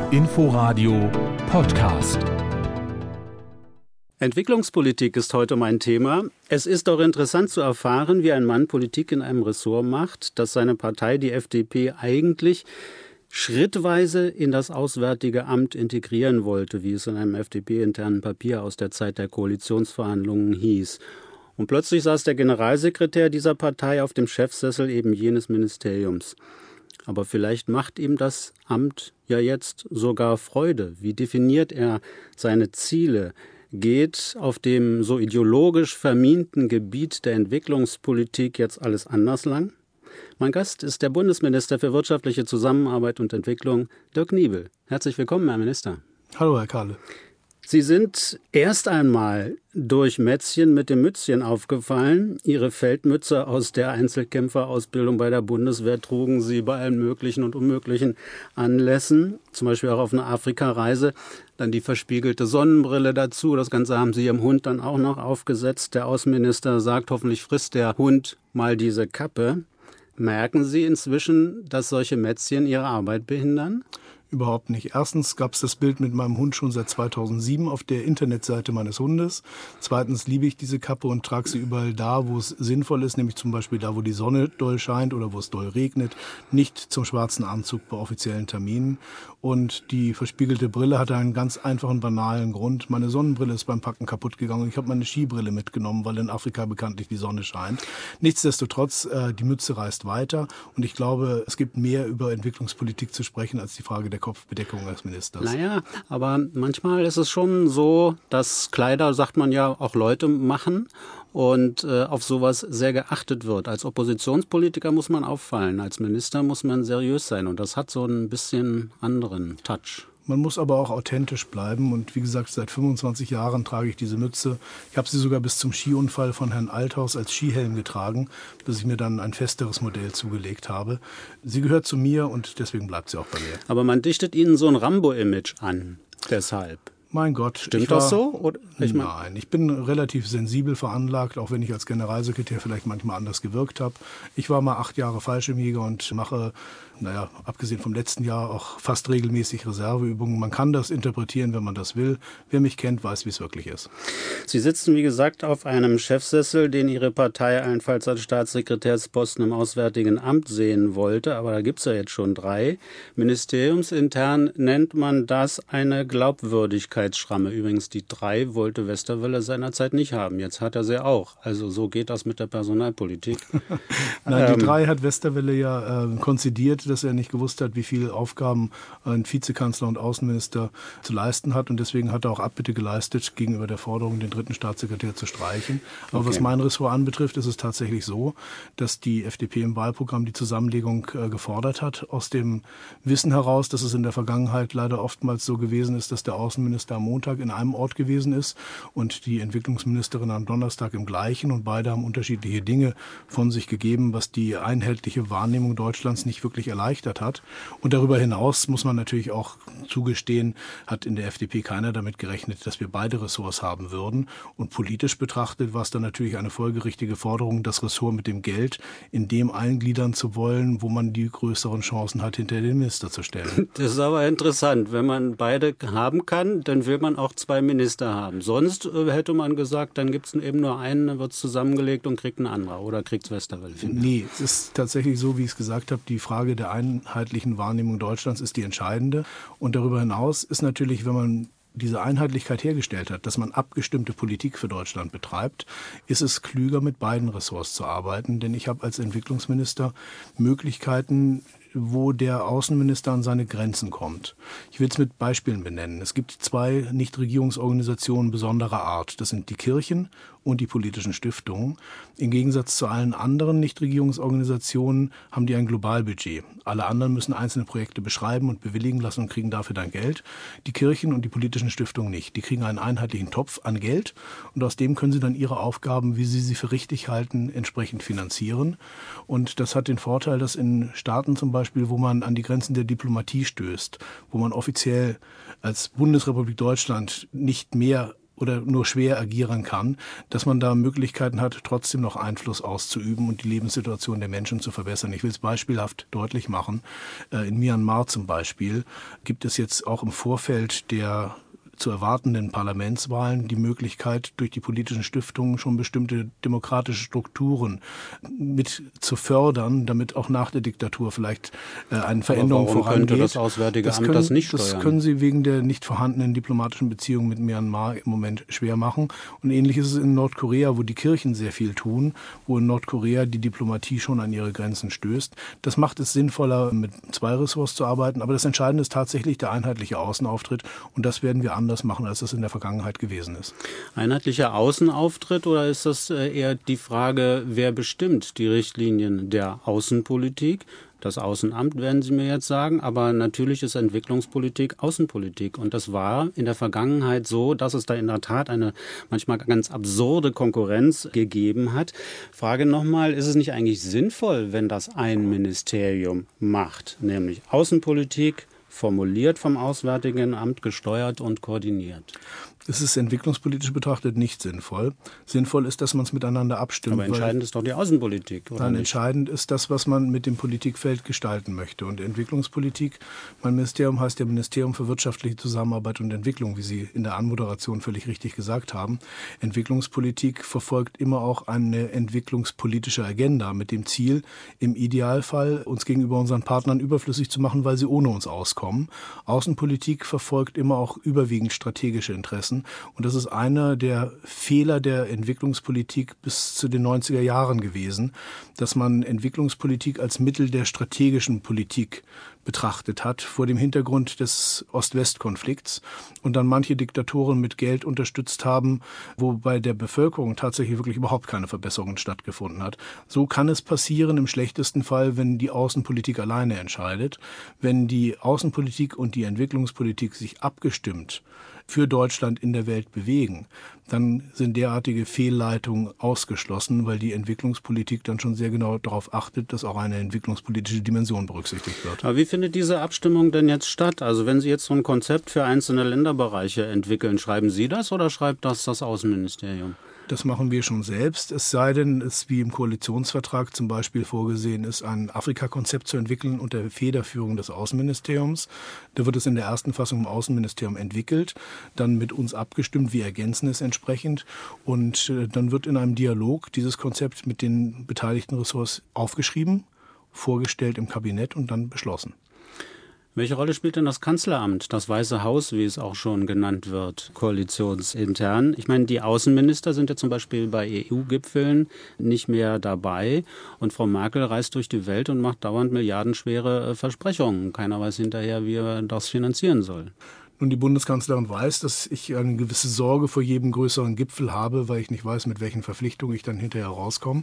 Inforadio Podcast. Entwicklungspolitik ist heute mein Thema. Es ist auch interessant zu erfahren, wie ein Mann Politik in einem Ressort macht, das seine Partei, die FDP, eigentlich schrittweise in das Auswärtige Amt integrieren wollte, wie es in einem FDP-internen Papier aus der Zeit der Koalitionsverhandlungen hieß. Und plötzlich saß der Generalsekretär dieser Partei auf dem Chefsessel eben jenes Ministeriums. Aber vielleicht macht ihm das Amt ja jetzt sogar Freude. Wie definiert er seine Ziele? Geht auf dem so ideologisch verminten Gebiet der Entwicklungspolitik jetzt alles anders lang? Mein Gast ist der Bundesminister für wirtschaftliche Zusammenarbeit und Entwicklung, Dirk Niebel. Herzlich willkommen, Herr Minister. Hallo, Herr Kahle. Sie sind erst einmal durch Mätzchen mit dem Mützchen aufgefallen. Ihre Feldmütze aus der Einzelkämpferausbildung bei der Bundeswehr trugen Sie bei allen möglichen und unmöglichen Anlässen, zum Beispiel auch auf einer Afrikareise. Dann die verspiegelte Sonnenbrille dazu. Das Ganze haben Sie Ihrem Hund dann auch noch aufgesetzt. Der Außenminister sagt, hoffentlich frisst der Hund mal diese Kappe. Merken Sie inzwischen, dass solche Mätzchen Ihre Arbeit behindern? Überhaupt nicht. Erstens gab es das Bild mit meinem Hund schon seit 2007 auf der Internetseite meines Hundes. Zweitens liebe ich diese Kappe und trage sie überall da, wo es sinnvoll ist, nämlich zum Beispiel da, wo die Sonne doll scheint oder wo es doll regnet, nicht zum schwarzen Anzug bei offiziellen Terminen. Und die verspiegelte Brille hatte einen ganz einfachen, banalen Grund. Meine Sonnenbrille ist beim Packen kaputt gegangen. Ich habe meine Skibrille mitgenommen, weil in Afrika bekanntlich die Sonne scheint. Nichtsdestotrotz, die Mütze reißt weiter. Und ich glaube, es gibt mehr über Entwicklungspolitik zu sprechen als die Frage der Kopfbedeckung als Ministers. Naja, aber manchmal ist es schon so, dass Kleider, sagt man ja, auch Leute machen und auf sowas sehr geachtet wird. Als Oppositionspolitiker muss man auffallen, als Minister muss man seriös sein und das hat so ein bisschen anderen Touch. Man muss aber auch authentisch bleiben und wie gesagt, seit 25 Jahren trage ich diese Mütze. Ich habe sie sogar bis zum Skiunfall von Herrn Althaus als Skihelm getragen, bis ich mir dann ein festeres Modell zugelegt habe. Sie gehört zu mir und deswegen bleibt sie auch bei mir. Aber man dichtet Ihnen so ein Rambo-Image an, deshalb. Mein Gott. Stimmt das so? Oder? Nein, ich bin relativ sensibel veranlagt, auch wenn ich als Generalsekretär vielleicht manchmal anders gewirkt habe. Ich war mal 8 Jahre Fallschirmjäger und mache, abgesehen vom letzten Jahr, auch fast regelmäßig Reserveübungen. Man kann das interpretieren, wenn man das will. Wer mich kennt, weiß, wie es wirklich ist. Sie sitzen, wie gesagt, auf einem Chefsessel, den Ihre Partei allenfalls als Staatssekretärsposten im Auswärtigen Amt sehen wollte. Aber da gibt es ja jetzt schon 3. Ministeriumsintern nennt man das eine Glaubwürdigkeitsschramme. Übrigens, die 3 wollte Westerwelle seinerzeit nicht haben. Jetzt hat er sie auch. Also so geht das mit der Personalpolitik. Nein, die 3 hat Westerwelle ja konzidiert, dass er nicht gewusst hat, wie viele Aufgaben ein Vizekanzler und Außenminister zu leisten hat. Und deswegen hat er auch Abbitte geleistet gegenüber der Forderung, den 3. Staatssekretär zu streichen. Aber was mein Ressort anbetrifft, ist es tatsächlich so, dass die FDP im Wahlprogramm die Zusammenlegung gefordert hat. Aus dem Wissen heraus, dass es in der Vergangenheit leider oftmals so gewesen ist, dass der Außenminister am Montag in einem Ort gewesen ist und die Entwicklungsministerin am Donnerstag im gleichen. Und beide haben unterschiedliche Dinge von sich gegeben, was die einheitliche Wahrnehmung Deutschlands nicht wirklich erleichtert hat. Und darüber hinaus muss man natürlich auch zugestehen, hat in der FDP keiner damit gerechnet, dass wir beide Ressorts haben würden. Und politisch betrachtet war es dann natürlich eine folgerichtige Forderung, das Ressort mit dem Geld in dem eingliedern zu wollen, wo man die größeren Chancen hat, hinter den Minister zu stellen. Das ist aber interessant. Wenn man beide haben kann, dann will man auch 2 Minister haben. Sonst hätte man gesagt, dann gibt es eben nur einen, dann wird es zusammengelegt und kriegt ein anderer. Oder kriegt es Westerwelle? Nee, es ist tatsächlich so, wie ich es gesagt habe, die Frage der einheitlichen Wahrnehmung Deutschlands ist die entscheidende. Und darüber hinaus ist natürlich, wenn man diese Einheitlichkeit hergestellt hat, dass man abgestimmte Politik für Deutschland betreibt, ist es klüger, mit beiden Ressorts zu arbeiten. Denn ich habe als Entwicklungsminister Möglichkeiten, wo der Außenminister an seine Grenzen kommt. Ich will es mit Beispielen benennen. Es gibt 2 Nichtregierungsorganisationen besonderer Art. Das sind die Kirchen und die politischen Stiftungen. Im Gegensatz zu allen anderen Nichtregierungsorganisationen haben die ein Globalbudget. Alle anderen müssen einzelne Projekte beschreiben und bewilligen lassen und kriegen dafür dann Geld. Die Kirchen und die politischen Stiftungen nicht. Die kriegen einen einheitlichen Topf an Geld und aus dem können sie dann ihre Aufgaben, wie sie für richtig halten, entsprechend finanzieren. Und das hat den Vorteil, dass in Staaten zum Beispiel, wo man an die Grenzen der Diplomatie stößt, wo man offiziell als Bundesrepublik Deutschland nicht mehr oder nur schwer agieren kann, dass man da Möglichkeiten hat, trotzdem noch Einfluss auszuüben und die Lebenssituation der Menschen zu verbessern. Ich will es beispielhaft deutlich machen. In Myanmar zum Beispiel gibt es jetzt auch im Vorfeld der zu erwartenden Parlamentswahlen die Möglichkeit, durch die politischen Stiftungen schon bestimmte demokratische Strukturen mit zu fördern, damit auch nach der Diktatur vielleicht eine Veränderung vorangeht. Warum könnte das Auswärtige Amt das nicht steuern? Das können sie wegen der nicht vorhandenen diplomatischen Beziehungen mit Myanmar im Moment schwer machen. Und ähnlich ist es in Nordkorea, wo die Kirchen sehr viel tun, wo in Nordkorea die Diplomatie schon an ihre Grenzen stößt. Das macht es sinnvoller, mit 2 Ressorts zu arbeiten. Aber das Entscheidende ist tatsächlich der einheitliche Außenauftritt. Und das werden wir anders machen, als das in der Vergangenheit gewesen ist. Einheitlicher Außenauftritt oder ist das eher die Frage, wer bestimmt die Richtlinien der Außenpolitik? Das Außenamt werden Sie mir jetzt sagen, aber natürlich ist Entwicklungspolitik Außenpolitik. Und das war in der Vergangenheit so, dass es da in der Tat eine manchmal ganz absurde Konkurrenz gegeben hat. Frage nochmal, ist es nicht eigentlich sinnvoll, wenn das ein Ministerium macht, nämlich Außenpolitik, formuliert vom Auswärtigen Amt, gesteuert und koordiniert? Es ist entwicklungspolitisch betrachtet nicht sinnvoll. Sinnvoll ist, dass man es miteinander abstimmt. Aber entscheidend ist doch die Außenpolitik, oder Nein, nicht? Entscheidend ist das, was man mit dem Politikfeld gestalten möchte. Und Entwicklungspolitik, mein Ministerium heißt ja Ministerium für wirtschaftliche Zusammenarbeit und Entwicklung, wie Sie in der Anmoderation völlig richtig gesagt haben. Entwicklungspolitik verfolgt immer auch eine entwicklungspolitische Agenda mit dem Ziel, im Idealfall uns gegenüber unseren Partnern überflüssig zu machen, weil sie ohne uns auskommen. Außenpolitik verfolgt immer auch überwiegend strategische Interessen. Und das ist einer der Fehler der Entwicklungspolitik bis zu den 90er Jahren gewesen, dass man Entwicklungspolitik als Mittel der strategischen Politik betrachtet hat, vor dem Hintergrund des Ost-West-Konflikts und dann manche Diktatoren mit Geld unterstützt haben, wo bei der Bevölkerung tatsächlich wirklich überhaupt keine Verbesserung stattgefunden hat. So kann es passieren im schlechtesten Fall, wenn die Außenpolitik alleine entscheidet. Wenn die Außenpolitik und die Entwicklungspolitik sich abgestimmt für Deutschland in der Welt bewegen, dann sind derartige Fehlleitungen ausgeschlossen, weil die Entwicklungspolitik dann schon sehr genau darauf achtet, dass auch eine entwicklungspolitische Dimension berücksichtigt wird. Aber wie findet diese Abstimmung denn jetzt statt? Also wenn Sie jetzt so ein Konzept für einzelne Länderbereiche entwickeln, schreiben Sie das oder schreibt das Außenministerium? Das machen wir schon selbst, es sei denn, es wie im Koalitionsvertrag zum Beispiel vorgesehen ist, ein Afrika-Konzept zu entwickeln unter Federführung des Außenministeriums. Da wird es in der ersten Fassung im Außenministerium entwickelt, dann mit uns abgestimmt, wir ergänzen es entsprechend und dann wird in einem Dialog dieses Konzept mit den beteiligten Ressorts aufgeschrieben, vorgestellt im Kabinett und dann beschlossen. Welche Rolle spielt denn das Kanzleramt, das Weiße Haus, wie es auch schon genannt wird, koalitionsintern? Ich meine, die Außenminister sind ja zum Beispiel bei EU-Gipfeln nicht mehr dabei und Frau Merkel reist durch die Welt und macht dauernd milliardenschwere Versprechungen. Keiner weiß hinterher, wie er das finanzieren soll. Nun, die Bundeskanzlerin weiß, dass ich eine gewisse Sorge vor jedem größeren Gipfel habe, weil ich nicht weiß, mit welchen Verpflichtungen ich dann hinterher rauskomme.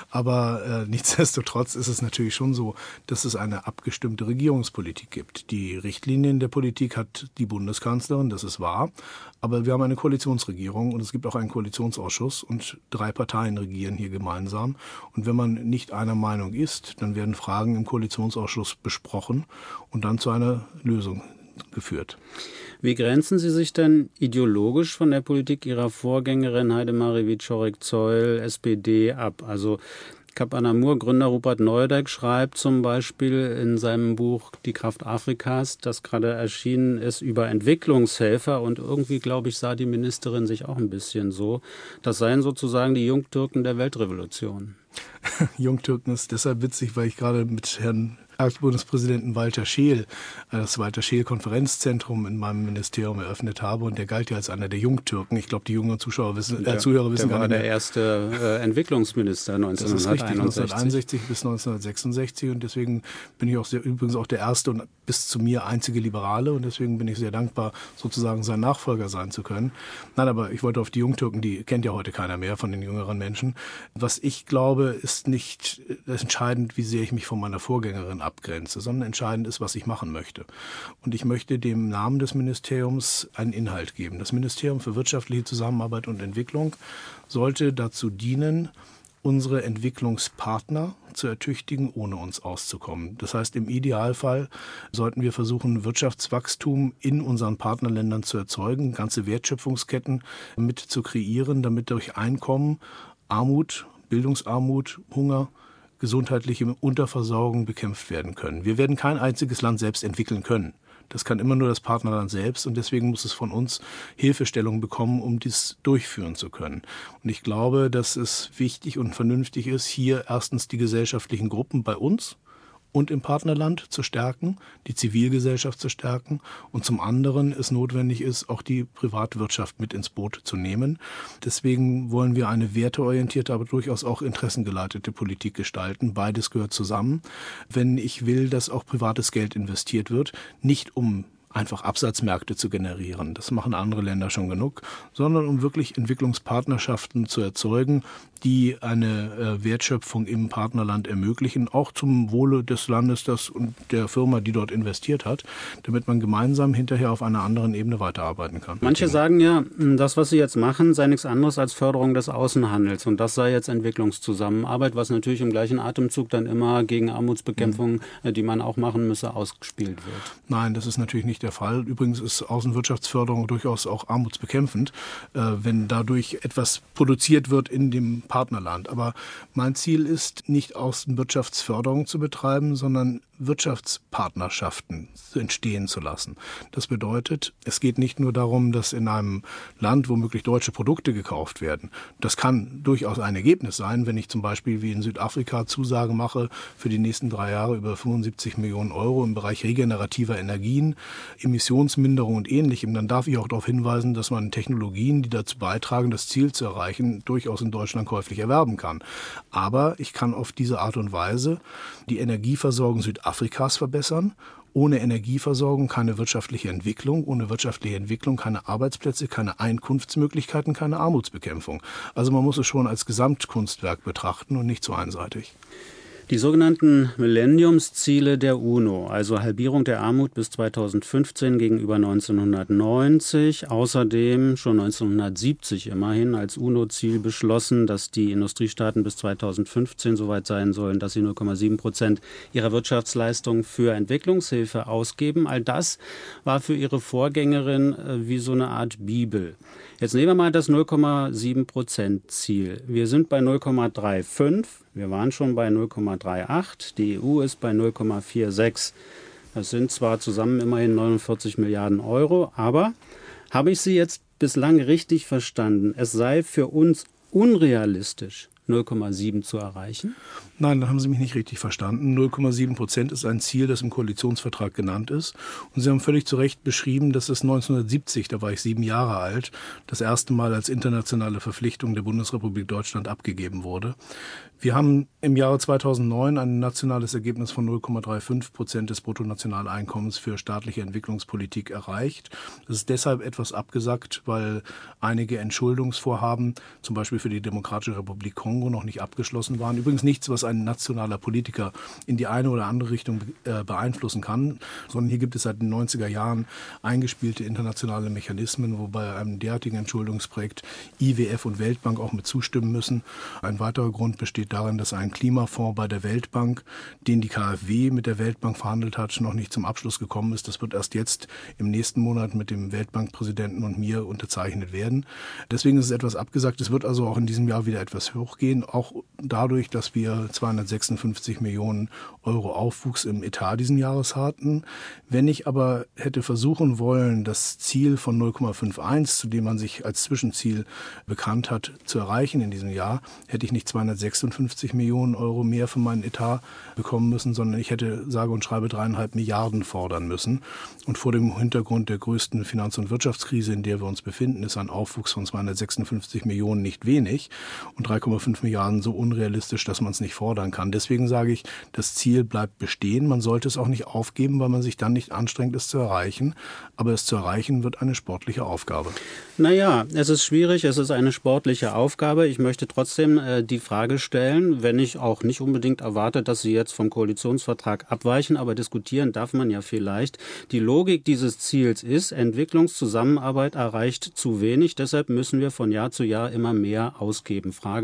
Aber nichtsdestotrotz ist es natürlich schon so, dass es eine abgestimmte Regierungspolitik gibt. Die Richtlinien der Politik hat die Bundeskanzlerin, das ist wahr. Aber wir haben eine Koalitionsregierung und es gibt auch einen Koalitionsausschuss und 3 Parteien regieren hier gemeinsam. Und wenn man nicht einer Meinung ist, dann werden Fragen im Koalitionsausschuss besprochen und dann zu einer Lösung geführt. Wie grenzen Sie sich denn ideologisch von der Politik Ihrer Vorgängerin Heidemarie Wieczorek-Zeul, SPD, ab? Also Cap Anamur Gründer Rupert Neudeck schreibt zum Beispiel in seinem Buch Die Kraft Afrikas, das gerade erschienen ist, über Entwicklungshelfer und irgendwie, glaube ich, sah die Ministerin sich auch ein bisschen so. Das seien sozusagen die Jungtürken der Weltrevolution. Jungtürken ist deshalb witzig, weil ich gerade mit Herrn Bundespräsidenten Walter Scheel das Walter Scheel Konferenzzentrum in meinem Ministerium eröffnet habe und der galt ja als einer der Jungtürken. Ich glaube, die jungen Zuhörer wissen gar nicht mehr. Der war der erste Entwicklungsminister 1961. Das ist richtig, 1961 bis 1966 und deswegen bin ich auch übrigens auch der erste und bis zu mir einzige Liberale und deswegen bin ich sehr dankbar, sozusagen sein Nachfolger sein zu können. Nein, aber ich wollte auf die Jungtürken, die kennt ja heute keiner mehr von den jüngeren Menschen. Was ich glaube, ist nicht entscheidend, wie sehr ich mich von meiner Vorgängerin abgrenze, sondern entscheidend ist, was ich machen möchte. Und ich möchte dem Namen des Ministeriums einen Inhalt geben. Das Ministerium für wirtschaftliche Zusammenarbeit und Entwicklung sollte dazu dienen, unsere Entwicklungspartner zu ertüchtigen, ohne uns auszukommen. Das heißt, im Idealfall sollten wir versuchen, Wirtschaftswachstum in unseren Partnerländern zu erzeugen, ganze Wertschöpfungsketten mit zu kreieren, damit durch Einkommen Armut, Bildungsarmut, Hunger, gesundheitliche Unterversorgung bekämpft werden können. Wir werden kein einziges Land selbst entwickeln können. Das kann immer nur das Partnerland selbst und deswegen muss es von uns Hilfestellung bekommen, um dies durchführen zu können. Und ich glaube, dass es wichtig und vernünftig ist, hier erstens die gesellschaftlichen Gruppen bei uns und im Partnerland zu stärken, die Zivilgesellschaft zu stärken und zum anderen es notwendig ist, auch die Privatwirtschaft mit ins Boot zu nehmen. Deswegen wollen wir eine werteorientierte, aber durchaus auch interessengeleitete Politik gestalten. Beides gehört zusammen. Wenn ich will, dass auch privates Geld investiert wird, nicht um einfach Absatzmärkte zu generieren. Das machen andere Länder schon genug, sondern um wirklich Entwicklungspartnerschaften zu erzeugen, die eine Wertschöpfung im Partnerland ermöglichen, auch zum Wohle des Landes und der Firma, die dort investiert hat, damit man gemeinsam hinterher auf einer anderen Ebene weiterarbeiten kann. Manche sagen ja, das, was Sie jetzt machen, sei nichts anderes als Förderung des Außenhandels und das sei jetzt Entwicklungszusammenarbeit, was natürlich im gleichen Atemzug dann immer gegen Armutsbekämpfung, die man auch machen müsse, ausgespielt wird. Nein, das ist natürlich nicht der Fall. Übrigens ist Außenwirtschaftsförderung durchaus auch armutsbekämpfend, wenn dadurch etwas produziert wird in dem Partnerland. Aber mein Ziel ist, nicht Außenwirtschaftsförderung zu betreiben, sondern Wirtschaftspartnerschaften entstehen zu lassen. Das bedeutet, es geht nicht nur darum, dass in einem Land womöglich deutsche Produkte gekauft werden. Das kann durchaus ein Ergebnis sein, wenn ich zum Beispiel wie in Südafrika Zusage mache für die nächsten 3 Jahre über 75 Millionen Euro im Bereich regenerativer Energien, Emissionsminderung und Ähnlichem. Dann darf ich auch darauf hinweisen, dass man Technologien, die dazu beitragen, das Ziel zu erreichen, durchaus in Deutschland käuflich erwerben kann. Aber ich kann auf diese Art und Weise die Energieversorgung Südafrikas verbessern. Ohne Energieversorgung keine wirtschaftliche Entwicklung, ohne wirtschaftliche Entwicklung keine Arbeitsplätze, keine Einkunftsmöglichkeiten, keine Armutsbekämpfung. Also man muss es schon als Gesamtkunstwerk betrachten und nicht so einseitig. Die sogenannten Millenniumsziele der UNO, also Halbierung der Armut bis 2015 gegenüber 1990, außerdem schon 1970 immerhin als UNO-Ziel beschlossen, dass die Industriestaaten bis 2015 soweit sein sollen, dass sie 0,7% ihrer Wirtschaftsleistung für Entwicklungshilfe ausgeben. All das war für ihre Vorgängerin wie so eine Art Bibel. Jetzt nehmen wir mal das 0,7%-Ziel. Wir sind bei 0,35. Wir waren schon bei 0,38. Die EU ist bei 0,46. Das sind zwar zusammen immerhin 49 Milliarden Euro, aber habe ich Sie jetzt bislang richtig verstanden? Es sei für uns unrealistisch, 0,7 zu erreichen? Nein, dann haben Sie mich nicht richtig verstanden. 0,7% ist ein Ziel, das im Koalitionsvertrag genannt ist. Und Sie haben völlig zu Recht beschrieben, dass es 1970, da war ich 7 Jahre alt, das erste Mal als internationale Verpflichtung der Bundesrepublik Deutschland abgegeben wurde. Wir haben im Jahre 2009 ein nationales Ergebnis von 0,35% des Bruttonationaleinkommens für staatliche Entwicklungspolitik erreicht. Das ist deshalb etwas abgesackt, weil einige Entschuldungsvorhaben, zum Beispiel für die Demokratische Republik Kongo, noch nicht abgeschlossen waren. Übrigens nichts, was ein nationaler Politiker in die eine oder andere Richtung beeinflussen kann, sondern hier gibt es seit den 90er Jahren eingespielte internationale Mechanismen, wo bei einem derartigen Entschuldungsprojekt IWF und Weltbank auch mit zustimmen müssen. Ein weiterer Grund besteht darin, dass ein Klimafonds bei der Weltbank, den die KfW mit der Weltbank verhandelt hat, noch nicht zum Abschluss gekommen ist. Das wird erst jetzt im nächsten Monat mit dem Weltbankpräsidenten und mir unterzeichnet werden. Deswegen ist es etwas abgesagt. Es wird also auch in diesem Jahr wieder etwas hochgehen, auch dadurch, dass wir 256 Millionen Euro Aufwuchs im Etat diesen Jahres hatten. Wenn ich aber hätte versuchen wollen, das Ziel von 0,51, zu dem man sich als Zwischenziel bekannt hat, zu erreichen in diesem Jahr, hätte ich nicht 256 Millionen Euro mehr für meinen Etat bekommen müssen, sondern ich hätte sage und schreibe 3,5 Milliarden fordern müssen. Und vor dem Hintergrund der größten Finanz- und Wirtschaftskrise, in der wir uns befinden, ist ein Aufwuchs von 256 Millionen nicht wenig und 3,5 Milliarden so unrealistisch, dass man es nicht fordern kann. Deswegen sage ich, das Ziel bleibt bestehen. Man sollte es auch nicht aufgeben, weil man sich dann nicht anstrengt, es zu erreichen. Aber es zu erreichen wird eine sportliche Aufgabe. Naja, es ist schwierig, es ist eine sportliche Aufgabe. Ich möchte trotzdem die Frage stellen, wenn ich auch nicht unbedingt erwarte, dass Sie jetzt vom Koalitionsvertrag abweichen, aber diskutieren darf man ja vielleicht. Die Logik dieses Ziels ist, Entwicklungszusammenarbeit erreicht zu wenig, deshalb müssen wir von Jahr zu Jahr immer mehr ausgeben. Frage also,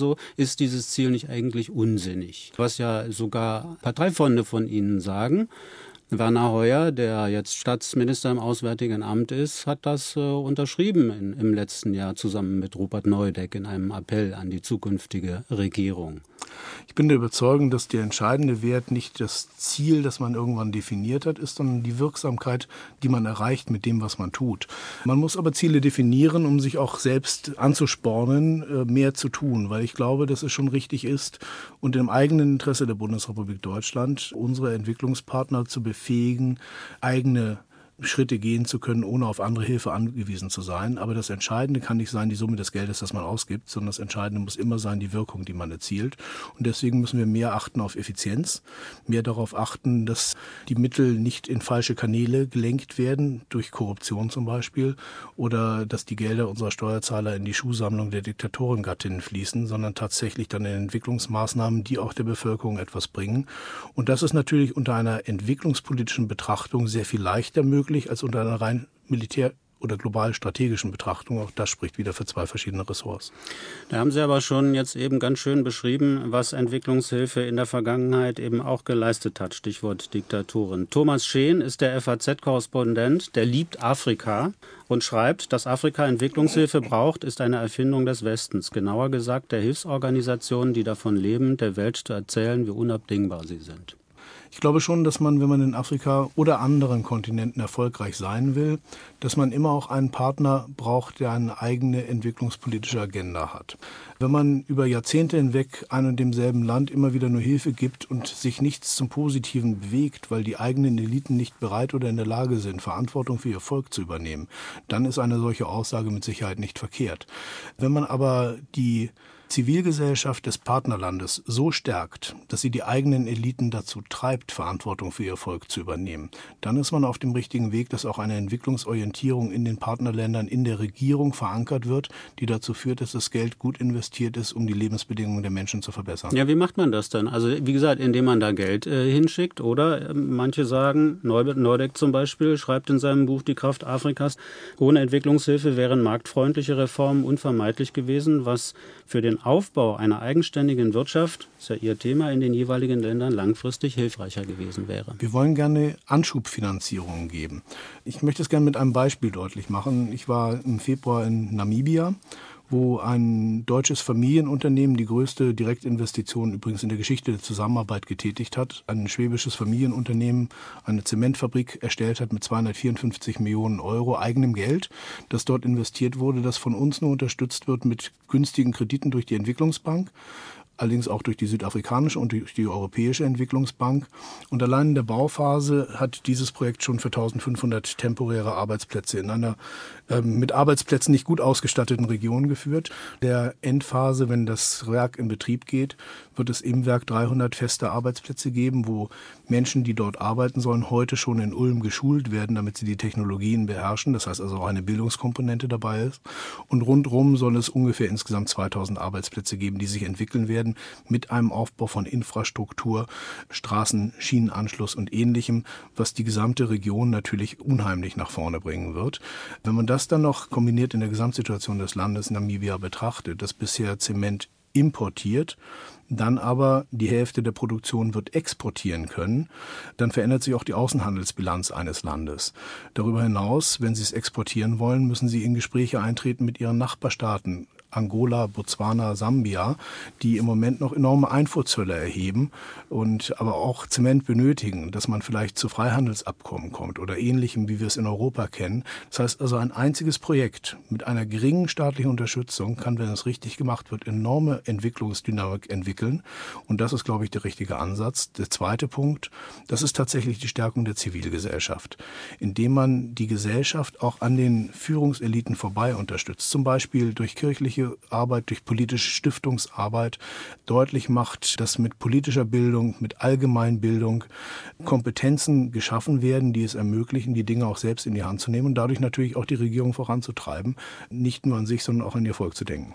so, ist dieses Ziel nicht eigentlich unsinnig? Was ja sogar Parteifreunde von Ihnen sagen. Werner Hoyer, der jetzt Staatsminister im Auswärtigen Amt ist, hat das unterschrieben im letzten Jahr zusammen mit Rupert Neudeck in einem Appell an die zukünftige Regierung. Ich bin der Überzeugung, dass der entscheidende Wert nicht das Ziel, das man irgendwann definiert hat, ist, sondern die Wirksamkeit, die man erreicht mit dem, was man tut. Man muss aber Ziele definieren, um sich auch selbst anzuspornen, mehr zu tun, weil ich glaube, dass es schon richtig ist und im eigenen Interesse der Bundesrepublik Deutschland, unsere Entwicklungspartner zu befähigen, eigene Schritte gehen zu können, ohne auf andere Hilfe angewiesen zu sein. Aber das Entscheidende kann nicht sein die Summe des Geldes, das man ausgibt, sondern das Entscheidende muss immer sein die Wirkung, die man erzielt. Und deswegen müssen wir mehr achten auf Effizienz, mehr darauf achten, dass die Mittel nicht in falsche Kanäle gelenkt werden, durch Korruption zum Beispiel, oder dass die Gelder unserer Steuerzahler in die Schuhsammlung der Diktatorengatinnen fließen, sondern tatsächlich dann in Entwicklungsmaßnahmen, die auch der Bevölkerung etwas bringen. Und das ist natürlich unter einer entwicklungspolitischen Betrachtung sehr viel leichter möglich als unter einer rein militär- oder global strategischen Betrachtung. Auch das spricht wieder für zwei verschiedene Ressorts. Da haben Sie aber schon jetzt eben ganz schön beschrieben, was Entwicklungshilfe in der Vergangenheit eben auch geleistet hat. Stichwort Diktatoren. Thomas Scheen ist der FAZ-Korrespondent, der liebt Afrika und schreibt, dass Afrika Entwicklungshilfe braucht, ist eine Erfindung des Westens. Genauer gesagt der Hilfsorganisationen, die davon leben, der Welt zu erzählen, wie unabdingbar sie sind. Ich glaube schon, dass man, wenn man in Afrika oder anderen Kontinenten erfolgreich sein will, dass man immer auch einen Partner braucht, der eine eigene entwicklungspolitische Agenda hat. Wenn man über Jahrzehnte hinweg einem und demselben Land immer wieder nur Hilfe gibt und sich nichts zum Positiven bewegt, weil die eigenen Eliten nicht bereit oder in der Lage sind, Verantwortung für ihr Volk zu übernehmen, dann ist eine solche Aussage mit Sicherheit nicht verkehrt. Wenn man aber die Zivilgesellschaft des Partnerlandes so stärkt, dass sie die eigenen Eliten dazu treibt, Verantwortung für ihr Volk zu übernehmen, dann ist man auf dem richtigen Weg, dass auch eine Entwicklungsorientierung in den Partnerländern in der Regierung verankert wird, die dazu führt, dass das Geld gut investiert ist, um die Lebensbedingungen der Menschen zu verbessern. Ja, wie macht man das dann? Also wie gesagt, indem man da Geld hinschickt oder manche sagen, Neudeck zum Beispiel schreibt in seinem Buch Die Kraft Afrikas, ohne Entwicklungshilfe wären marktfreundliche Reformen unvermeidlich gewesen, was für den Aufbau einer eigenständigen Wirtschaft, ist ja Ihr Thema, in den jeweiligen Ländern langfristig hilfreicher gewesen wäre. Wir wollen gerne Anschubfinanzierungen geben. Ich möchte es gerne mit einem Beispiel deutlich machen. Ich war im Februar in Namibia, wo ein deutsches Familienunternehmen die größte Direktinvestition übrigens in der Geschichte der Zusammenarbeit getätigt hat. Ein schwäbisches Familienunternehmen eine Zementfabrik erstellt hat mit 254 Millionen Euro eigenem Geld, das dort investiert wurde, das von uns nur unterstützt wird mit günstigen Krediten durch die Entwicklungsbank. Allerdings auch durch die südafrikanische und durch die europäische Entwicklungsbank. Und allein in der Bauphase hat dieses Projekt schon für 1500 temporäre Arbeitsplätze in einer mit Arbeitsplätzen nicht gut ausgestatteten Region geführt. Der Endphase, wenn das Werk in Betrieb geht, wird es im Werk 300 feste Arbeitsplätze geben, wo Menschen, die dort arbeiten sollen, heute schon in Ulm geschult werden, damit sie die Technologien beherrschen. Das heißt also auch eine Bildungskomponente dabei ist. Und rundherum soll es ungefähr insgesamt 2000 Arbeitsplätze geben, die sich entwickeln werden mit einem Aufbau von Infrastruktur, Straßen, Schienenanschluss und Ähnlichem, was die gesamte Region natürlich unheimlich nach vorne bringen wird. Wenn man das dann noch kombiniert in der Gesamtsituation des Landes Namibia betrachtet, das bisher Zement importiert, dann aber die Hälfte der Produktion wird exportieren können, dann verändert sich auch die Außenhandelsbilanz eines Landes. Darüber hinaus, wenn Sie es exportieren wollen, müssen Sie in Gespräche eintreten mit Ihren Nachbarstaaten, Angola, Botswana, Sambia, die im Moment noch enorme Einfuhrzölle erheben und aber auch Zement benötigen, dass man vielleicht zu Freihandelsabkommen kommt oder Ähnlichem, wie wir es in Europa kennen. Das heißt also, ein einziges Projekt mit einer geringen staatlichen Unterstützung kann, wenn es richtig gemacht wird, enorme Entwicklungsdynamik entwickeln. Und das ist, glaube ich, der richtige Ansatz. Der zweite Punkt, das ist tatsächlich die Stärkung der Zivilgesellschaft, indem man die Gesellschaft auch an den Führungseliten vorbei unterstützt, zum Beispiel durch kirchliche Arbeit, durch politische Stiftungsarbeit deutlich macht, dass mit politischer Bildung, mit Allgemeinbildung Kompetenzen geschaffen werden, die es ermöglichen, die Dinge auch selbst in die Hand zu nehmen und dadurch natürlich auch die Regierung voranzutreiben, nicht nur an sich, sondern auch an ihr Volk zu denken.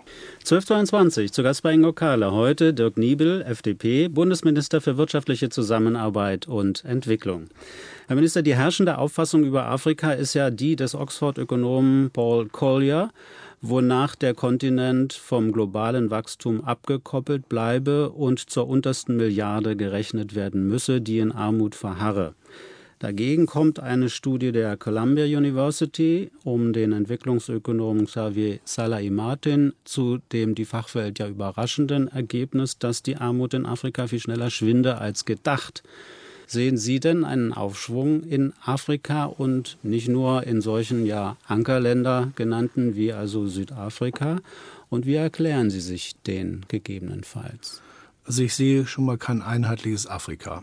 12:22, zu Gast bei Ingo Kahler. Heute Dirk Niebel, FDP, Bundesminister für wirtschaftliche Zusammenarbeit und Entwicklung. Herr Minister, die herrschende Auffassung über Afrika ist ja die des Oxford-Ökonomen Paul Collier. wonach der Kontinent vom globalen Wachstum abgekoppelt bleibe und zur untersten Milliarde gerechnet werden müsse, die in Armut verharre. Dagegen kommt eine Studie der Columbia University um den Entwicklungsökonomen Xavier Salahi-Martin zu dem die Fachwelt ja überraschenden Ergebnis, dass die Armut in Afrika viel schneller schwinde als gedacht. Sehen Sie denn einen Aufschwung in Afrika und nicht nur in solchen Ankerländer genannten wie also Südafrika? Und wie erklären Sie sich den gegebenenfalls? Also ich sehe schon mal kein einheitliches Afrika.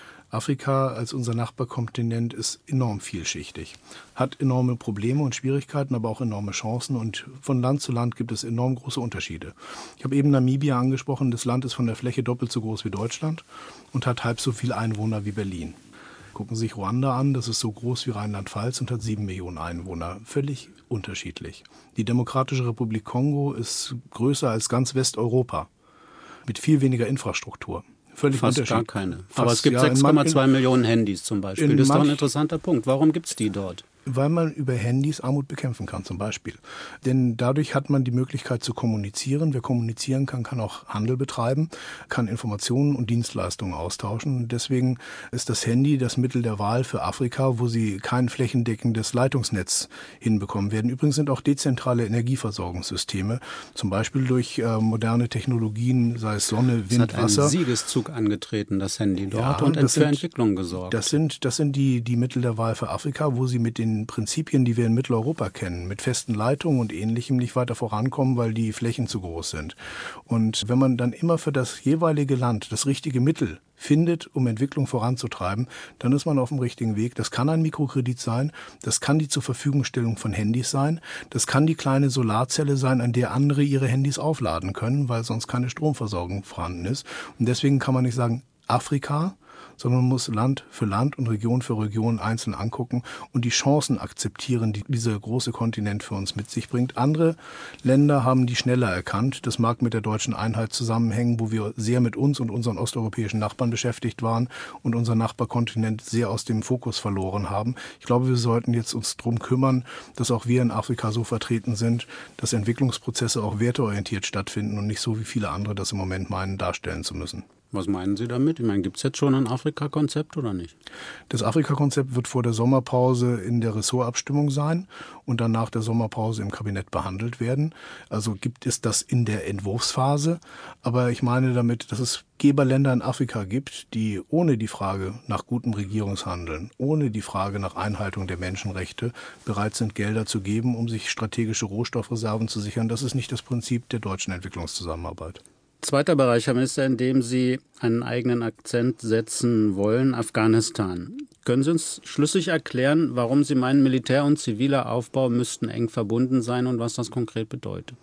Afrika als unser Nachbarkontinent ist enorm vielschichtig, hat enorme Probleme und Schwierigkeiten, aber auch enorme Chancen und von Land zu Land gibt es enorm große Unterschiede. Ich habe eben Namibia angesprochen, das Land ist von der Fläche doppelt so groß wie Deutschland und hat halb so viele Einwohner wie Berlin. Gucken Sie sich Ruanda an, das ist so groß wie Rheinland-Pfalz und hat 7 Millionen Einwohner, völlig unterschiedlich. Die Demokratische Republik Kongo ist größer als ganz Westeuropa, mit viel weniger Infrastruktur. Völlig Fast gar keine. Aber es gibt 6,2 Millionen Handys zum Beispiel. Das ist doch ein interessanter Punkt. Warum gibt es die dort? Weil man über Handys Armut bekämpfen kann zum Beispiel. Denn dadurch hat man die Möglichkeit zu kommunizieren. Wer kommunizieren kann, kann auch Handel betreiben, kann Informationen und Dienstleistungen austauschen. Und deswegen ist das Handy das Mittel der Wahl für Afrika, wo sie kein flächendeckendes Leitungsnetz hinbekommen werden. Übrigens sind auch dezentrale Energieversorgungssysteme, zum Beispiel durch moderne Technologien, sei es Sonne, Wind, Wasser. Es hat einen Siegeszug angetreten, das Handy dort, und für Entwicklung gesorgt. Das sind die Mittel der Wahl für Afrika, wo sie mit den Prinzipien, die wir in Mitteleuropa kennen, mit festen Leitungen und Ähnlichem nicht weiter vorankommen, weil die Flächen zu groß sind. Und wenn man dann immer für das jeweilige Land das richtige Mittel findet, um Entwicklung voranzutreiben, dann ist man auf dem richtigen Weg. Das kann ein Mikrokredit sein, das kann die zur Verfügungstellung von Handys sein, das kann die kleine Solarzelle sein, an der andere ihre Handys aufladen können, weil sonst keine Stromversorgung vorhanden ist. Und deswegen kann man nicht sagen Afrika, sondern man muss Land für Land und Region für Region einzeln angucken und die Chancen akzeptieren, die dieser große Kontinent für uns mit sich bringt. Andere Länder haben die schneller erkannt. Das mag mit der deutschen Einheit zusammenhängen, wo wir sehr mit uns und unseren osteuropäischen Nachbarn beschäftigt waren und unser Nachbarkontinent sehr aus dem Fokus verloren haben. Ich glaube, wir sollten jetzt uns darum kümmern, dass auch wir in Afrika so vertreten sind, dass Entwicklungsprozesse auch werteorientiert stattfinden und nicht so, wie viele andere das im Moment meinen, darstellen zu müssen. Was meinen Sie damit? Ich meine, gibt es jetzt schon ein Afrika-Konzept oder nicht? Das Afrika-Konzept wird vor der Sommerpause in der Ressortabstimmung sein und dann nach der Sommerpause im Kabinett behandelt werden. Also gibt es das in der Entwurfsphase. Aber ich meine damit, dass es Geberländer in Afrika gibt, die ohne die Frage nach gutem Regierungshandeln, ohne die Frage nach Einhaltung der Menschenrechte bereit sind, Gelder zu geben, um sich strategische Rohstoffreserven zu sichern. Das ist nicht das Prinzip der deutschen Entwicklungszusammenarbeit. Zweiter Bereich, Herr Minister, in dem Sie einen eigenen Akzent setzen wollen, Afghanistan. Können Sie uns schlüssig erklären, warum Sie meinen, Militär- und ziviler Aufbau müssten eng verbunden sein und was das konkret bedeutet?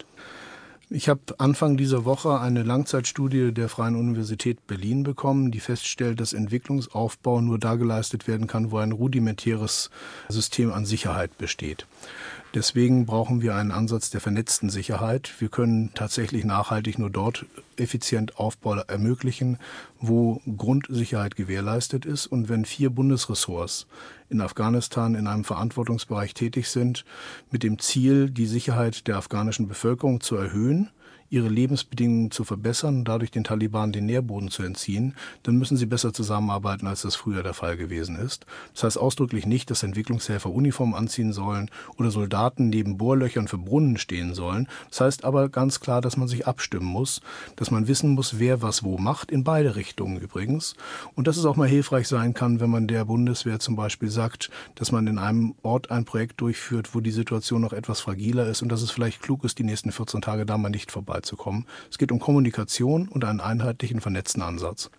Ich habe Anfang dieser Woche eine Langzeitstudie der Freien Universität Berlin bekommen, die feststellt, dass Entwicklungsaufbau nur da geleistet werden kann, wo ein rudimentäres System an Sicherheit besteht. Deswegen brauchen wir einen Ansatz der vernetzten Sicherheit. Wir können tatsächlich nachhaltig nur dort effizient Aufbau ermöglichen, wo Grundsicherheit gewährleistet ist. Und wenn 4 Bundesressorts in Afghanistan in einem Verantwortungsbereich tätig sind, mit dem Ziel, die Sicherheit der afghanischen Bevölkerung zu erhöhen, ihre Lebensbedingungen zu verbessern und dadurch den Taliban den Nährboden zu entziehen, dann müssen sie besser zusammenarbeiten, als das früher der Fall gewesen ist. Das heißt ausdrücklich nicht, dass Entwicklungshelfer Uniform anziehen sollen oder Soldaten neben Bohrlöchern für Brunnen stehen sollen. Das heißt aber ganz klar, dass man sich abstimmen muss, dass man wissen muss, wer was wo macht, in beide Richtungen übrigens. Und dass es auch mal hilfreich sein kann, wenn man der Bundeswehr zum Beispiel sagt, dass man in einem Ort ein Projekt durchführt, wo die Situation noch etwas fragiler ist und dass es vielleicht klug ist, die nächsten 14 Tage da mal nicht vorbeizukommen. Es geht um Kommunikation und einen einheitlichen, vernetzten Ansatz.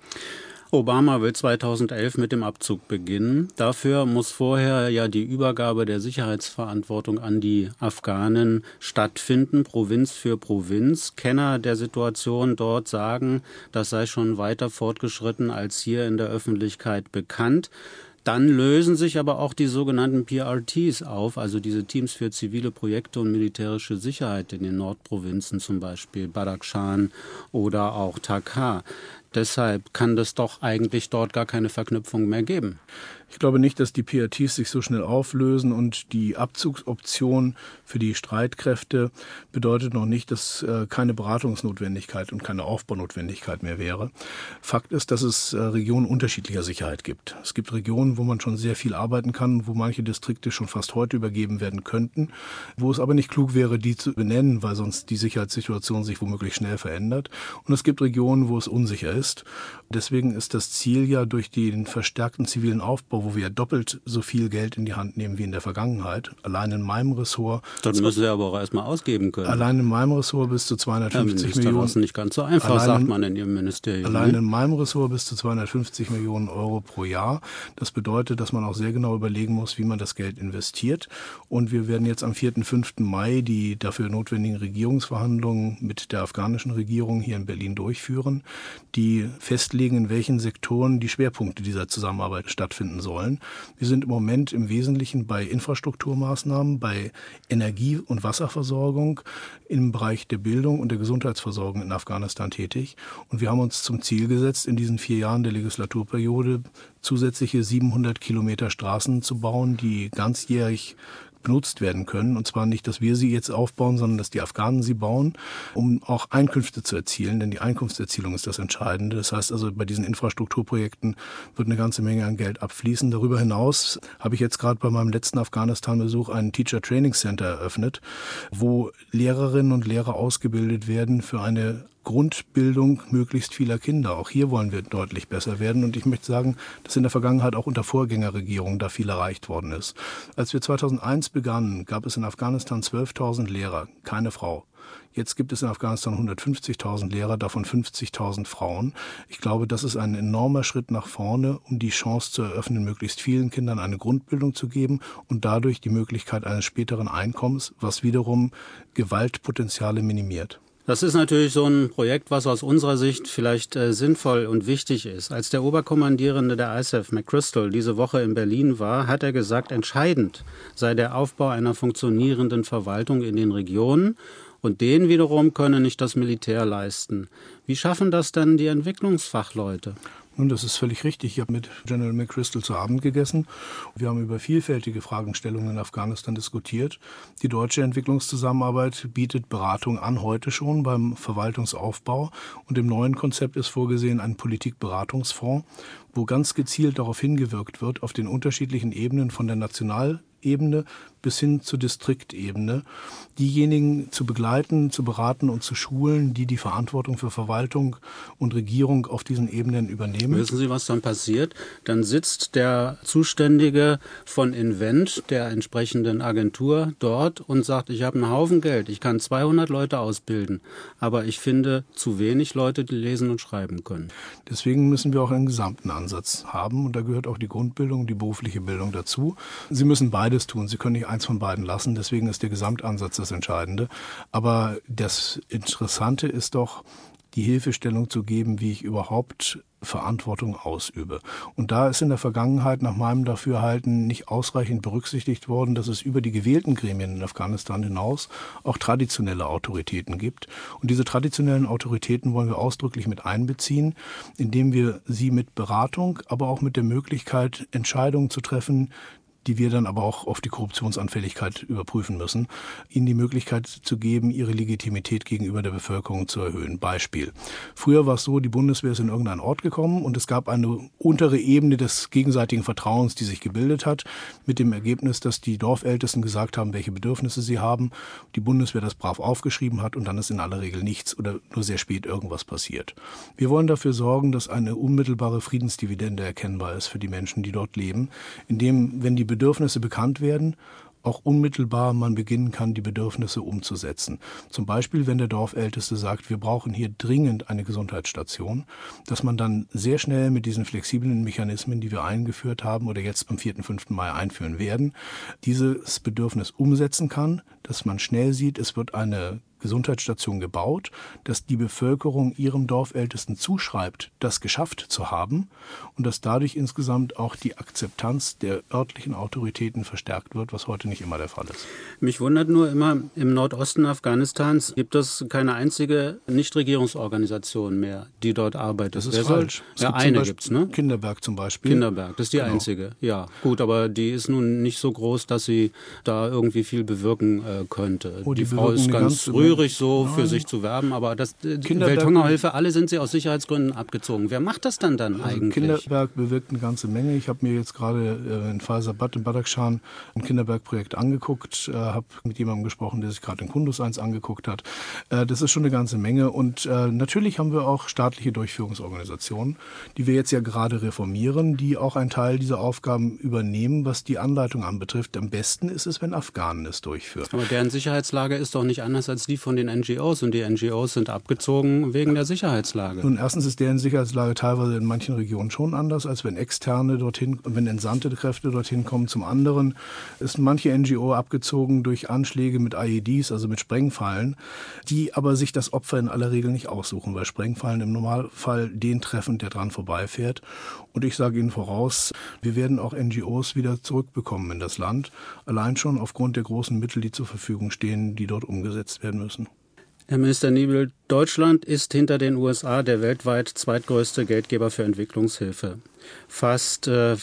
Obama will 2011 mit dem Abzug beginnen. Dafür muss vorher ja die Übergabe der Sicherheitsverantwortung an die Afghanen stattfinden, Provinz für Provinz. Kenner der Situation dort sagen, das sei schon weiter fortgeschritten als hier in der Öffentlichkeit bekannt. Dann lösen sich aber auch die sogenannten PRTs auf, also diese Teams für zivile Projekte und militärische Sicherheit in den Nordprovinzen, zum Beispiel Badakhshan oder auch Takar. Deshalb kann es doch eigentlich dort gar keine Verknüpfung mehr geben. Ich glaube nicht, dass die PRTs sich so schnell auflösen, und die Abzugsoption für die Streitkräfte bedeutet noch nicht, dass keine Beratungsnotwendigkeit und keine Aufbaunotwendigkeit mehr wäre. Fakt ist, dass es Regionen unterschiedlicher Sicherheit gibt. Es gibt Regionen, wo man schon sehr viel arbeiten kann, wo manche Distrikte schon fast heute übergeben werden könnten, wo es aber nicht klug wäre, die zu benennen, weil sonst die Sicherheitssituation sich womöglich schnell verändert. Und es gibt Regionen, wo es unsicher ist. Deswegen ist das Ziel ja durch den verstärkten zivilen Aufbau, wo wir ja doppelt so viel Geld in die Hand nehmen wie in der Vergangenheit, allein in meinem Ressort. Dann müssen Sie aber auch erstmal ausgeben können. Allein in meinem Ressort bis zu 250 Millionen. Das ist nicht ganz so einfach, sagt man in Ihrem Ministerium. Allein in meinem Ressort bis zu 250 Millionen Euro pro Jahr. Das bedeutet, dass man auch sehr genau überlegen muss, wie man das Geld investiert. Und wir werden jetzt am 4. und 5. Mai die dafür notwendigen Regierungsverhandlungen mit der afghanischen Regierung hier in Berlin durchführen, die festlegen, in welchen Sektoren die Schwerpunkte dieser Zusammenarbeit stattfinden sollen. Wir sind im Moment im Wesentlichen bei Infrastrukturmaßnahmen, bei Energie- und Wasserversorgung, im Bereich der Bildung und der Gesundheitsversorgung in Afghanistan tätig. Und wir haben uns zum Ziel gesetzt, in diesen 4 Jahren der Legislaturperiode zusätzliche 700 Kilometer Straßen zu bauen, die ganzjährig benutzt werden können. Und zwar nicht, dass wir sie jetzt aufbauen, sondern dass die Afghanen sie bauen, um auch Einkünfte zu erzielen. Denn die Einkunftserzielung ist das Entscheidende. Das heißt also, bei diesen Infrastrukturprojekten wird eine ganze Menge an Geld abfließen. Darüber hinaus habe ich jetzt gerade bei meinem letzten Afghanistan-Besuch ein Teacher Training Center eröffnet, wo Lehrerinnen und Lehrer ausgebildet werden für eine Grundbildung möglichst vieler Kinder. Auch hier wollen wir deutlich besser werden. Und ich möchte sagen, dass in der Vergangenheit auch unter Vorgängerregierungen da viel erreicht worden ist. Als wir 2001 begannen, gab es in Afghanistan 12.000 Lehrer, keine Frau. Jetzt gibt es in Afghanistan 150.000 Lehrer, davon 50.000 Frauen. Ich glaube, das ist ein enormer Schritt nach vorne, um die Chance zu eröffnen, möglichst vielen Kindern eine Grundbildung zu geben und dadurch die Möglichkeit eines späteren Einkommens, was wiederum Gewaltpotenziale minimiert. Das ist natürlich so ein Projekt, was aus unserer Sicht vielleicht sinnvoll und wichtig ist. Als der Oberkommandierende der ISAF, McChrystal, diese Woche in Berlin war, hat er gesagt, entscheidend sei der Aufbau einer funktionierenden Verwaltung in den Regionen. Und den wiederum könne nicht das Militär leisten. Wie schaffen das dann die Entwicklungsfachleute? Nun, das ist völlig richtig. Ich habe mit General McChrystal zu Abend gegessen. Wir haben über vielfältige Fragestellungen in Afghanistan diskutiert. Die deutsche Entwicklungszusammenarbeit bietet Beratung an, heute schon beim Verwaltungsaufbau. Und im neuen Konzept ist vorgesehen ein Politikberatungsfonds, wo ganz gezielt darauf hingewirkt wird, auf den unterschiedlichen Ebenen von der Nationalebene bis hin zur Distriktebene, diejenigen zu begleiten, zu beraten und zu schulen, die die Verantwortung für Verwaltung und Regierung auf diesen Ebenen übernehmen. Wissen Sie, was dann passiert? Dann sitzt der Zuständige von Invent, der entsprechenden Agentur, dort und sagt, ich habe einen Haufen Geld, ich kann 200 Leute ausbilden, aber ich finde zu wenig Leute, die lesen und schreiben können. Deswegen müssen wir auch einen gesamten Ansatz haben und da gehört auch die Grundbildung, die berufliche Bildung dazu. Sie müssen beides tun, Sie können nicht eins von beiden lassen, deswegen ist der Gesamtansatz das Entscheidende. Aber das Interessante ist doch, die Hilfestellung zu geben, wie ich überhaupt Verantwortung ausübe. Und da ist in der Vergangenheit nach meinem Dafürhalten nicht ausreichend berücksichtigt worden, dass es über die gewählten Gremien in Afghanistan hinaus auch traditionelle Autoritäten gibt. Und diese traditionellen Autoritäten wollen wir ausdrücklich mit einbeziehen, indem wir sie mit Beratung, aber auch mit der Möglichkeit, Entscheidungen zu treffen, die wir dann aber auch auf die Korruptionsanfälligkeit überprüfen müssen, ihnen die Möglichkeit zu geben, ihre Legitimität gegenüber der Bevölkerung zu erhöhen. Beispiel. Früher war es so, die Bundeswehr ist in irgendeinen Ort gekommen und es gab eine untere Ebene des gegenseitigen Vertrauens, die sich gebildet hat, mit dem Ergebnis, dass die Dorfältesten gesagt haben, welche Bedürfnisse sie haben, die Bundeswehr das brav aufgeschrieben hat und dann ist in aller Regel nichts oder nur sehr spät irgendwas passiert. Wir wollen dafür sorgen, dass eine unmittelbare Friedensdividende erkennbar ist für die Menschen, die dort leben, indem, wenn die Bedürfnisse bekannt werden, auch unmittelbar man beginnen kann, die Bedürfnisse umzusetzen. Zum Beispiel, wenn der Dorfälteste sagt, wir brauchen hier dringend eine Gesundheitsstation, dass man dann sehr schnell mit diesen flexiblen Mechanismen, die wir eingeführt haben oder jetzt am 4. und 5. Mai einführen werden, dieses Bedürfnis umsetzen kann, dass man schnell sieht, es wird eine Gesundheitsstation gebaut, dass die Bevölkerung ihrem Dorfältesten zuschreibt, das geschafft zu haben und dass dadurch insgesamt auch die Akzeptanz der örtlichen Autoritäten verstärkt wird, was heute nicht immer der Fall ist. Mich wundert nur immer, im Nordosten Afghanistans gibt es keine einzige Nichtregierungsorganisation mehr, die dort arbeitet. Das ist falsch. Ja, eine gibt es, ne? Kinderberg zum Beispiel. Kinderberg, das ist die einzige. Ja, gut, aber die ist nun nicht so groß, dass sie da irgendwie viel bewirken könnte. Die Frau ist ganz rührig so für sich zu werben, aber die Welthungerhilfe, alle sind sie aus Sicherheitsgründen abgezogen. Wer macht das dann eigentlich? Kinderberg bewirkt eine ganze Menge. Ich habe mir jetzt gerade in Faisabad in Badakhshan ein Kinderberg-Projekt angeguckt, habe mit jemandem gesprochen, der sich gerade in Kunduz eins angeguckt hat. Das ist schon eine ganze Menge und natürlich haben wir auch staatliche Durchführungsorganisationen, die wir jetzt ja gerade reformieren, die auch einen Teil dieser Aufgaben übernehmen, was die Anleitung anbetrifft. Am besten ist es, wenn Afghanen es durchführen. Aber deren Sicherheitslage ist doch nicht anders als die von den NGOs und die NGOs sind abgezogen wegen der Sicherheitslage. Nun, erstens ist deren Sicherheitslage teilweise in manchen Regionen schon anders, als wenn Externe dorthin, wenn entsandte Kräfte dorthin kommen. Zum anderen ist manche NGO abgezogen durch Anschläge mit IEDs, also mit Sprengfallen, die aber sich das Opfer in aller Regel nicht aussuchen, weil Sprengfallen im Normalfall den treffen, der dran vorbeifährt. Und ich sage Ihnen voraus, wir werden auch NGOs wieder zurückbekommen in das Land, allein schon aufgrund der großen Mittel, die zur Verfügung stehen, die dort umgesetzt werden müssen. Herr Minister Niebel, Deutschland ist hinter den USA der weltweit zweitgrößte Geldgeber für Entwicklungshilfe. Fast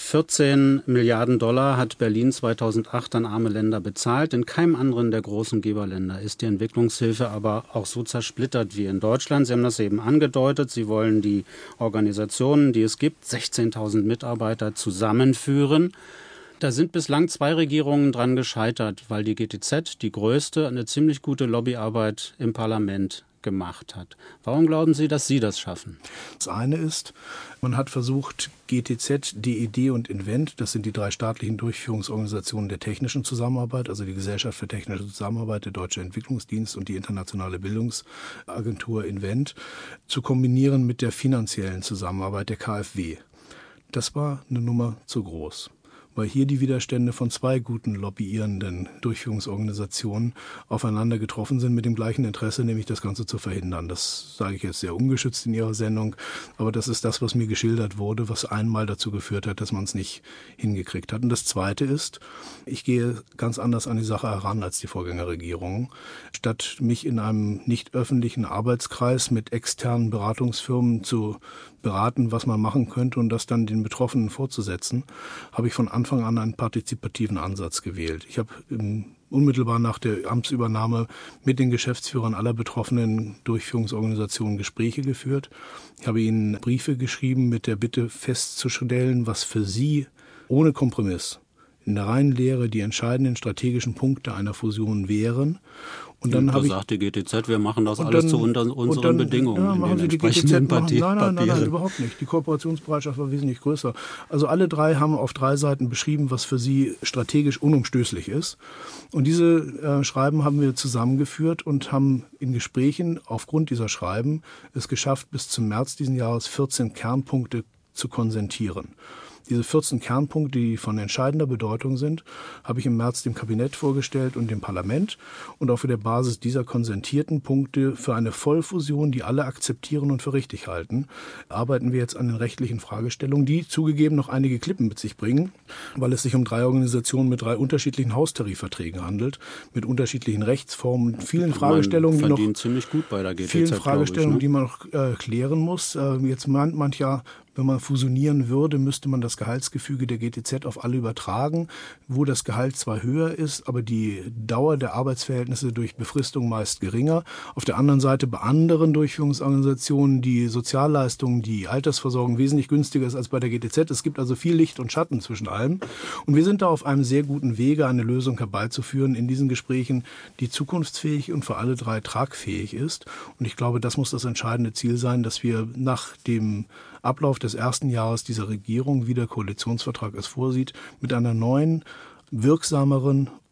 14 Milliarden Dollar hat Berlin 2008 an arme Länder bezahlt. In keinem anderen der großen Geberländer ist die Entwicklungshilfe aber auch so zersplittert wie in Deutschland. Sie haben das eben angedeutet. Sie wollen die Organisationen, die es gibt, 16.000 Mitarbeiter zusammenführen. Da sind bislang 2 Regierungen dran gescheitert, weil die GTZ, die größte, eine ziemlich gute Lobbyarbeit im Parlament gemacht hat. Warum glauben Sie, dass Sie das schaffen? Das eine ist, man hat versucht, GTZ, DED und Invent, das sind die 3 staatlichen Durchführungsorganisationen der technischen Zusammenarbeit, also die Gesellschaft für technische Zusammenarbeit, der Deutsche Entwicklungsdienst und die internationale Bildungsagentur Invent, zu kombinieren mit der finanziellen Zusammenarbeit der KfW. Das war eine Nummer zu groß, weil hier die Widerstände von 2 guten lobbyierenden Durchführungsorganisationen aufeinander getroffen sind mit dem gleichen Interesse, nämlich das Ganze zu verhindern. Das sage ich jetzt sehr ungeschützt in Ihrer Sendung, aber das ist das, was mir geschildert wurde, was einmal dazu geführt hat, dass man es nicht hingekriegt hat. Und das Zweite ist, ich gehe ganz anders an die Sache heran als die Vorgängerregierung. Statt mich in einem nicht öffentlichen Arbeitskreis mit externen Beratungsfirmen zu beraten, was man machen könnte und das dann den Betroffenen vorzusetzen, habe ich von Anfang an einen partizipativen Ansatz gewählt. Ich habe unmittelbar nach der Amtsübernahme mit den Geschäftsführern aller betroffenen Durchführungsorganisationen Gespräche geführt. Ich habe ihnen Briefe geschrieben mit der Bitte festzustellen, was für sie ohne Kompromiss in der reinen Lehre die entscheidenden strategischen Punkte einer Fusion wären. Und dann habe ich sagt die GTZ, wir machen das alles zu unseren Bedingungen. Ja, machen Sie die GTZ nein, überhaupt nicht. Die Kooperationsbereitschaft war wesentlich größer. Also alle 3 haben auf 3 Seiten beschrieben, was für sie strategisch unumstößlich ist. Und diese Schreiben haben wir zusammengeführt und haben in Gesprächen aufgrund dieser Schreiben es geschafft, bis zum März diesen Jahres 14 Kernpunkte zu konsentieren. Diese 14 Kernpunkte, die von entscheidender Bedeutung sind, habe ich im März dem Kabinett vorgestellt und dem Parlament. Und auf der Basis dieser konsentierten Punkte für eine Vollfusion, die alle akzeptieren und für richtig halten, arbeiten wir jetzt an den rechtlichen Fragestellungen, die zugegeben noch einige Klippen mit sich bringen, weil es sich um 3 Organisationen mit 3 unterschiedlichen Haustarifverträgen handelt, mit unterschiedlichen Rechtsformen, vielen Fragestellungen, die noch ziemlich gut bei der GTZ, vielen Fragestellungen, die man noch klären muss. Jetzt meint mancher, wenn man fusionieren würde, müsste man das Gehaltsgefüge der GTZ auf alle übertragen, wo das Gehalt zwar höher ist, aber die Dauer der Arbeitsverhältnisse durch Befristung meist geringer. Auf der anderen Seite bei anderen Durchführungsorganisationen die Sozialleistungen, die Altersversorgung wesentlich günstiger ist als bei der GTZ. Es gibt also viel Licht und Schatten zwischen allem. Und wir sind da auf einem sehr guten Wege, eine Lösung herbeizuführen in diesen Gesprächen, die zukunftsfähig und für alle 3 tragfähig ist. Und ich glaube, das muss das entscheidende Ziel sein, dass wir nach dem Ablauf des ersten Jahres dieser Regierung, wie der Koalitionsvertrag es vorsieht, mit einer neuen, wirksameren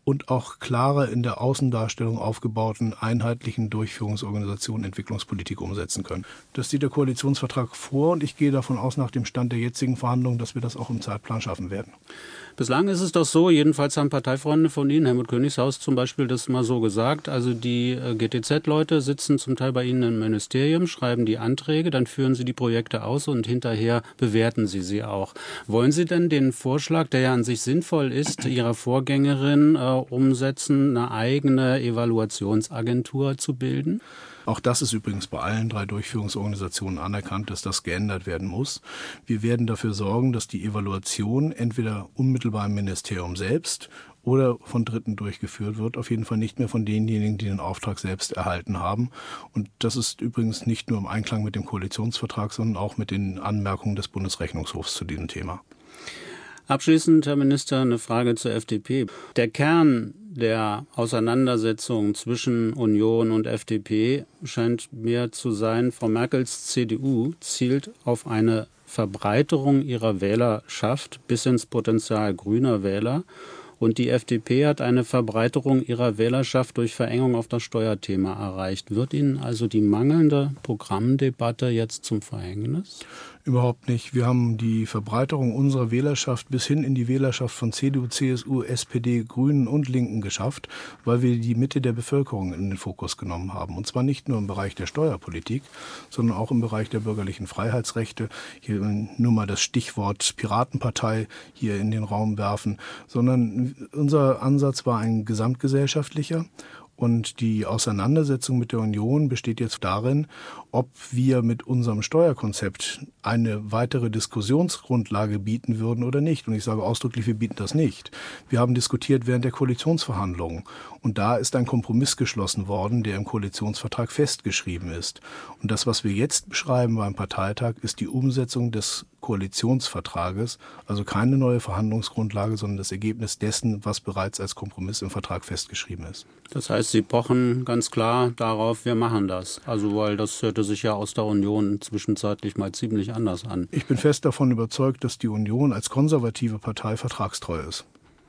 und auch klarer in der Außendarstellung aufgebauten einheitlichen Durchführungsorganisation Entwicklungspolitik umsetzen können. Das sieht der Koalitionsvertrag vor und ich gehe davon aus, nach dem Stand der jetzigen Verhandlungen, dass wir das auch im Zeitplan schaffen werden. Bislang ist es doch so, jedenfalls haben Parteifreunde von Ihnen, Helmut Königshaus zum Beispiel, das mal so gesagt, also die GTZ-Leute sitzen zum Teil bei Ihnen im Ministerium, schreiben die Anträge, dann führen sie die Projekte aus und hinterher bewerten sie auch. Wollen Sie denn den Vorschlag, der ja an sich sinnvoll ist, Ihrer Vorgängerin umsetzen, eine eigene Evaluationsagentur zu bilden? Auch das ist übrigens bei allen 3 Durchführungsorganisationen anerkannt, dass das geändert werden muss. Wir werden dafür sorgen, dass die Evaluation entweder unmittelbar im Ministerium selbst oder von Dritten durchgeführt wird, auf jeden Fall nicht mehr von denjenigen, die den Auftrag selbst erhalten haben. Und das ist übrigens nicht nur im Einklang mit dem Koalitionsvertrag, sondern auch mit den Anmerkungen des Bundesrechnungshofs zu diesem Thema. Abschließend, Herr Minister, eine Frage zur FDP. Der Kern der Auseinandersetzung zwischen Union und FDP scheint mir zu sein, Frau Merkels CDU zielt auf eine Verbreiterung ihrer Wählerschaft bis ins Potenzial grüner Wähler. Und die FDP hat eine Verbreiterung ihrer Wählerschaft durch Verengung auf das Steuerthema erreicht. Wird Ihnen also die mangelnde Programmdebatte jetzt zum Verhängnis? Überhaupt nicht. Wir haben die Verbreiterung unserer Wählerschaft bis hin in die Wählerschaft von CDU, CSU, SPD, Grünen und Linken geschafft, weil wir die Mitte der Bevölkerung in den Fokus genommen haben. Und zwar nicht nur im Bereich der Steuerpolitik, sondern auch im Bereich der bürgerlichen Freiheitsrechte. Hier nur mal das Stichwort Piratenpartei hier in den Raum werfen, sondern unser Ansatz war ein gesamtgesellschaftlicher. Und die Auseinandersetzung mit der Union besteht jetzt darin, ob wir mit unserem Steuerkonzept eine weitere Diskussionsgrundlage bieten würden oder nicht. Und ich sage ausdrücklich, wir bieten das nicht. Wir haben diskutiert während der Koalitionsverhandlungen. Und da ist ein Kompromiss geschlossen worden, der im Koalitionsvertrag festgeschrieben ist. Und das, was wir jetzt beschreiben beim Parteitag, ist die Umsetzung des Koalitionsvertrages, also keine neue Verhandlungsgrundlage, sondern das Ergebnis dessen, was bereits als Kompromiss im Vertrag festgeschrieben ist. Das heißt, Sie pochen ganz klar darauf, wir machen das. Also, weil das hörte sich ja aus der Union zwischenzeitlich mal ziemlich anders an. Ich bin fest davon überzeugt, dass die Union als konservative Partei vertragstreu ist.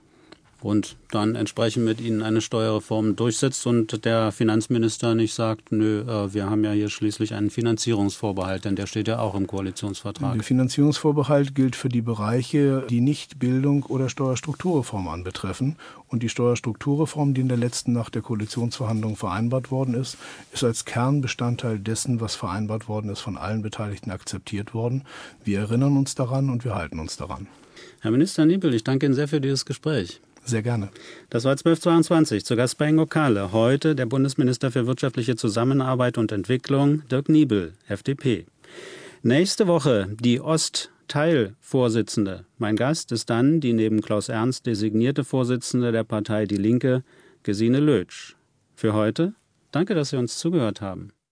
Und dann entsprechend mit Ihnen eine Steuerreform durchsetzt und der Finanzminister nicht sagt, nö, wir haben ja hier schließlich einen Finanzierungsvorbehalt, denn der steht ja auch im Koalitionsvertrag. Der Finanzierungsvorbehalt gilt für die Bereiche, die nicht Bildung oder Steuerstrukturreform anbetreffen. Und die Steuerstrukturreform, die in der letzten Nacht der Koalitionsverhandlungen vereinbart worden ist als Kernbestandteil dessen, was vereinbart worden ist, von allen Beteiligten akzeptiert worden. Wir erinnern uns daran und wir halten uns daran. Herr Minister Niebel, ich danke Ihnen sehr für dieses Gespräch. Sehr gerne. Das war 1222. Zu Gast bei Ingo Kahle. Heute der Bundesminister für wirtschaftliche Zusammenarbeit und Entwicklung, Dirk Niebel, FDP. Nächste Woche die Ostteilvorsitzende. Mein Gast ist dann die neben Klaus Ernst designierte Vorsitzende der Partei Die Linke, Gesine Lötsch. Für heute, danke, dass Sie uns zugehört haben.